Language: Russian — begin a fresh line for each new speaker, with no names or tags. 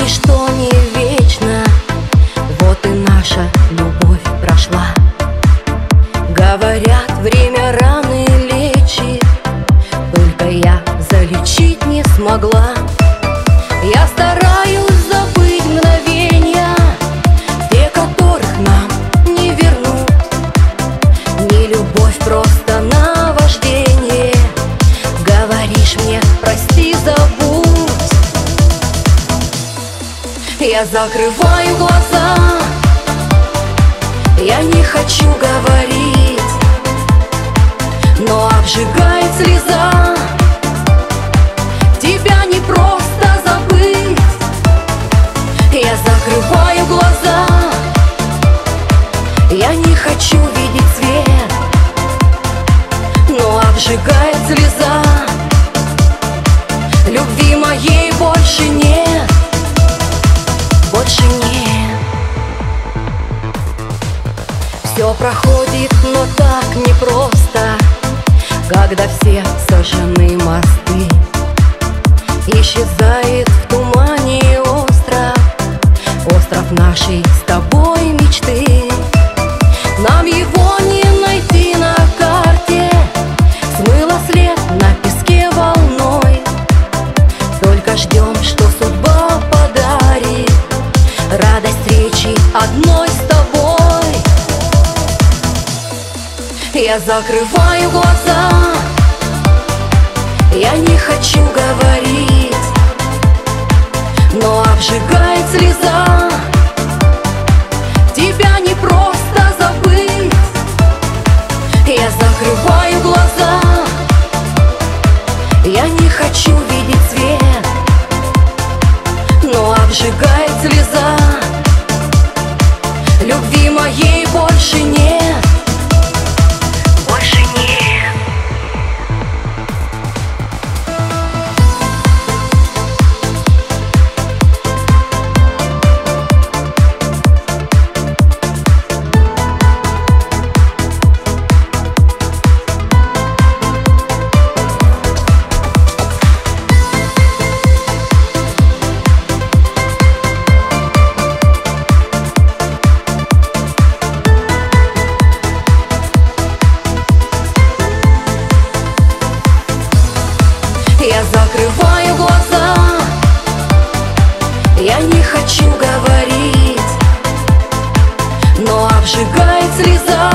ничто не вечно, вот и наша любовь прошла. Говорят, время раны лечит, только я залечить не смогла. Я стараюсь забыть мгновения, те, которых нам не вернуть. Не любовь, просто наваждение. Говоришь мне, прости, забудь. Я закрываю глаза, я не хочу говорить, но обжигает слеза. Тебя не просто забыть. Я закрываю глаза, я не хочу видеть свет, но обжигает слеза. Любви моей больше нет, больше нет. Все проходит, но так непросто, когда все сожжены мосты. Исчезает в тумане остров, остров нашей с тобой мечты. Нам его не найти на карте, смыло след на песке волной. Только ждем, что судьба подарит радость встречи одной с тобой. Я закрываю глаза, я не хочу говорить, но обжигает слеза. Тебя не просто забыть. Я закрываю глаза, я не хочу видеть свет, но обжигает слеза. Любви моей больше нет, больше нет. Я закрываю глаза, я не хочу говорить, но обжигает слеза.